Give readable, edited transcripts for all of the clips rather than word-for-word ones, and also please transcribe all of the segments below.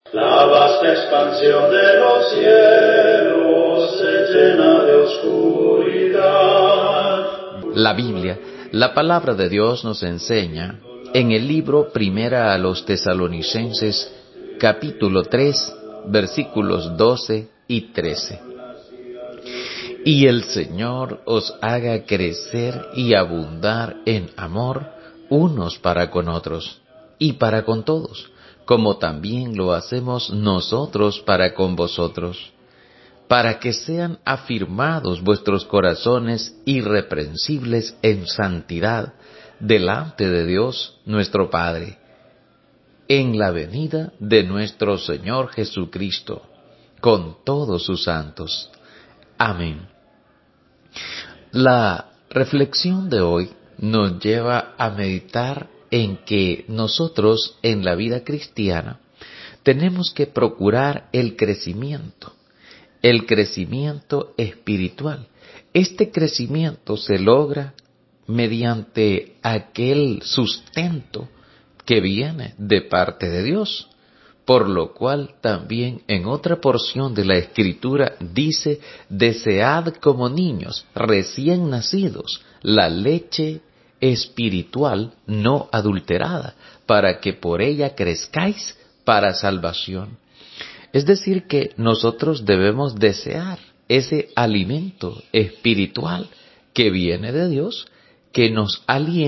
La vasta expansión de los cielos se llena de oscuridad. La Biblia, la palabra de Dios, nos enseña en el libro Primera a los Tesalonicenses, capítulo 3, versículos 12 y 13. Y el Señor os haga crecer y abundar en amor unos para con otros y para con todos, como también lo hacemos nosotros para con vosotros, para que sean afirmados vuestros corazones irreprensibles en santidad delante de Dios nuestro Padre, en la venida de nuestro Señor Jesucristo, con todos sus santos. Amén. La reflexión de hoy nos lleva a meditar en que nosotros en la vida cristiana tenemos que procurar el crecimiento espiritual. Este crecimiento se logra mediante aquel sustento que viene de parte de Dios, por lo cual también en otra porción de la Escritura dice: desead como niños recién nacidos la leche espiritual no adulterada, para que por ella crezcáis para salvación. Es decir, que nosotros debemos desear ese alimento espiritual que viene de Dios, que nos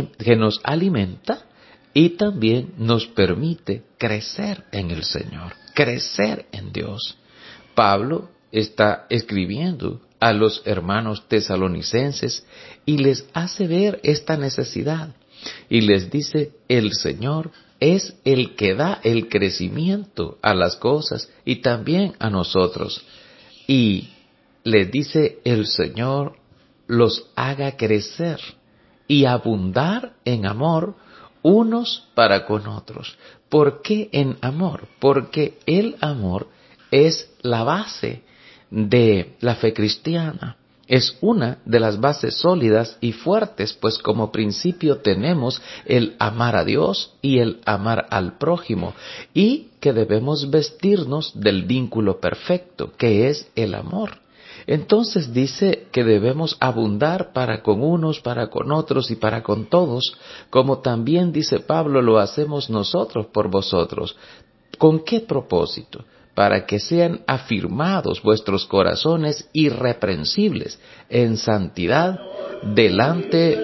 alimenta y también nos permite crecer en el Señor, crecer en Dios. Pablo está escribiendo a los hermanos tesalonicenses y les hace ver esta necesidad y les dice: el Señor es el que da el crecimiento a las cosas y también a nosotros. Y les dice: el Señor los haga crecer y abundar en amor unos para con otros. ¿Por qué en amor? Porque el amor es la base de la fe cristiana. Es una de las bases sólidas y fuertes, pues como principio tenemos el amar a Dios y el amar al prójimo, y que debemos vestirnos del vínculo perfecto, que es el amor. Entonces dice que debemos abundar para con unos, para con otros y para con todos, como también dice Pablo, lo hacemos nosotros por vosotros. ¿Con qué propósito? Para que sean afirmados vuestros corazones irreprensibles en santidad delante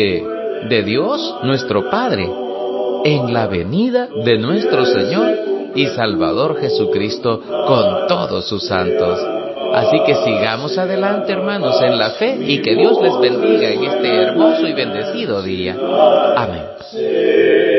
de Dios nuestro Padre, en la venida de nuestro Señor y Salvador Jesucristo con todos sus santos. Así que sigamos adelante, hermanos, en la fe, y que Dios les bendiga en este hermoso y bendecido día. Amén.